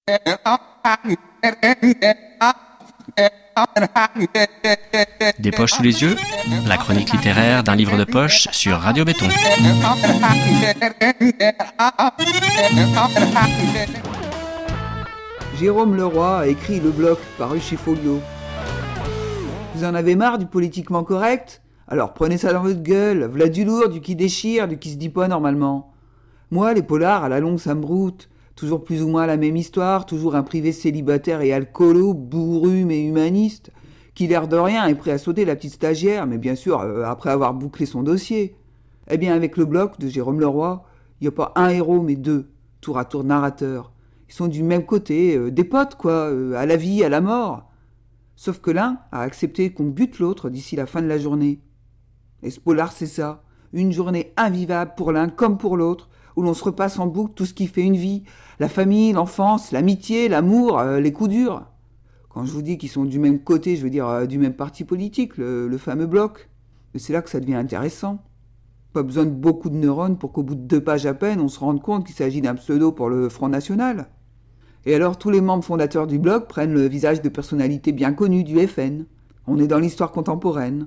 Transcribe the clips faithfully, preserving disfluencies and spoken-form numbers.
Des poches sous les yeux, la chronique littéraire d'un livre de poche sur Radio Béton. Jérôme Leroy a écrit Le Bloc, paru chez Folio. Vous en avez marre du politiquement correct ? Alors prenez ça dans votre gueule, v'là du lourd, du qui déchire, du qui se dit pas normalement. Moi, les polars, à la longue, ça me broute. Toujours plus ou moins la même histoire, toujours un privé célibataire et alcoolo, bourru mais humaniste, qui l'air de rien est prêt à sauter la petite stagiaire, mais bien sûr, euh, après avoir bouclé son dossier. Eh bien, avec Le Bloc de Jérôme Leroy, il n'y a pas un héros, mais deux, tour à tour narrateurs. Ils sont du même côté, euh, des potes, quoi, euh, à la vie, à la mort. Sauf que l'un a accepté qu'on bute l'autre d'ici la fin de la journée. Et ce polar, c'est ça. Une journée invivable pour l'un comme pour l'autre, où l'on se repasse en boucle tout ce qui fait une vie. La famille, l'enfance, l'amitié, l'amour, euh, les coups durs. Quand je vous dis qu'ils sont du même côté, je veux dire euh, du même parti politique, le, le fameux bloc. Mais c'est là que ça devient intéressant. Pas besoin de beaucoup de neurones pour qu'au bout de deux pages à peine, on se rende compte qu'il s'agit d'un pseudo pour le Front National. Et alors tous les membres fondateurs du bloc prennent le visage de personnalités bien connues du F N. On est dans l'histoire contemporaine.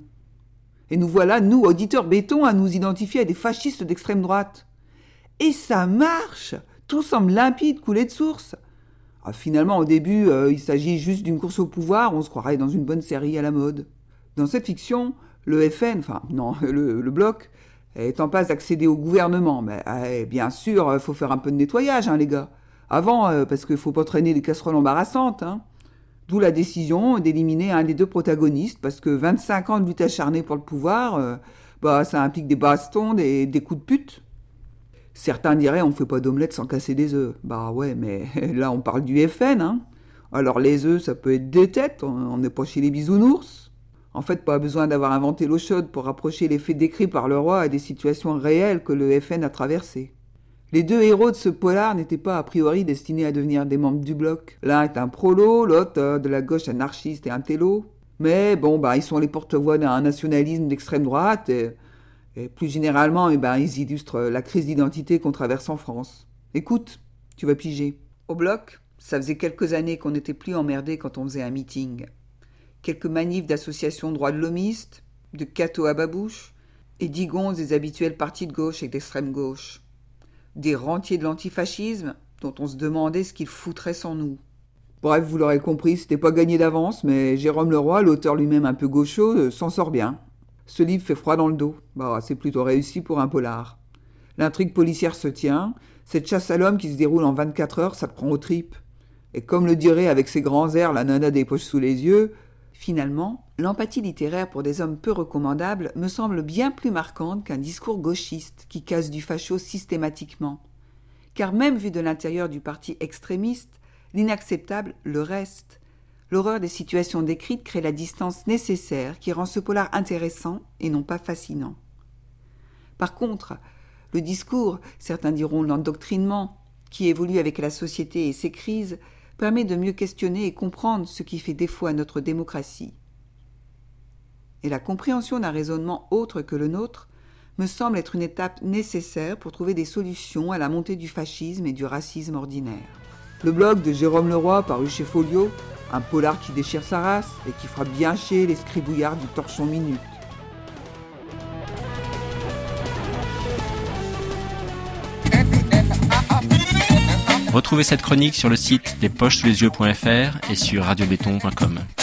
Et nous voilà, nous, auditeurs béton, à nous identifier à des fascistes d'extrême droite. Et ça marche! Tout semble limpide, coulé de source. Ah, finalement, au début, euh, il s'agit juste d'une course au pouvoir, on se croirait dans une bonne série à la mode. Dans cette fiction, le F N, enfin non, le, le bloc, est en passe d'accéder au gouvernement. Mais euh, bien sûr, il faut faire un peu de nettoyage, hein, les gars. Avant, euh, parce qu'il ne faut pas traîner des casseroles embarrassantes. Hein. D'où la décision d'éliminer un des deux protagonistes, parce que vingt-cinq ans de lutte acharnée pour le pouvoir, euh, bah, ça implique des bastons, des, des coups de pute. Certains diraient on ne fait pas d'omelette sans casser des œufs. Bah ouais, mais là on parle du F N. Hein. Alors les œufs, ça peut être des têtes, on n'est pas chez les bisounours. En fait, pas besoin d'avoir inventé l'eau chaude pour rapprocher les faits décrits par le roi à des situations réelles que le F N a traversées. Les deux héros de ce polar n'étaient pas a priori destinés à devenir des membres du bloc. L'un est un prolo, l'autre euh, de la gauche anarchiste et un télo. Mais bon, bah, ils sont les porte-voix d'un nationalisme d'extrême droite et, et plus généralement, eh ben, ils illustrent la crise d'identité qu'on traverse en France. Écoute, tu vas piger. Au bloc, ça faisait quelques années qu'on n'était plus emmerdés quand on faisait un meeting. Quelques manifs d'associations droits de l'homiste, de Cato à Babouche, et d'Igonze des habituels partis de gauche et d'extrême gauche. Des rentiers de l'antifascisme dont on se demandait ce qu'ils foutraient sans nous. Bref, vous l'aurez compris, c'était pas gagné d'avance, mais Jérôme Leroy, l'auteur lui-même un peu gaucho, euh, s'en sort bien. Ce livre fait froid dans le dos. Bah, c'est plutôt réussi pour un polar. L'intrigue policière se tient. Cette chasse à l'homme qui se déroule en vingt-quatre heures, ça te prend aux tripes. Et comme le dirait avec ses grands airs la nana des poches sous les yeux, finalement, l'empathie littéraire pour des hommes peu recommandables me semble bien plus marquante qu'un discours gauchiste qui casse du facho systématiquement. Car même vu de l'intérieur du parti extrémiste, l'inacceptable le reste. L'horreur des situations décrites crée la distance nécessaire qui rend ce polar intéressant et non pas fascinant. Par contre, le discours, certains diront l'endoctrinement, qui évolue avec la société et ses crises, permet de mieux questionner et comprendre ce qui fait défaut à notre démocratie. Et la compréhension d'un raisonnement autre que le nôtre me semble être une étape nécessaire pour trouver des solutions à la montée du fascisme et du racisme ordinaire. Le blog de Jérôme Leroy, paru chez Folio, un polar qui déchire sa race et qui fera bien chier les scribouillards du torchon minute. Retrouvez cette chronique sur le site des poches sous les yeux point f r et sur radio béton point com.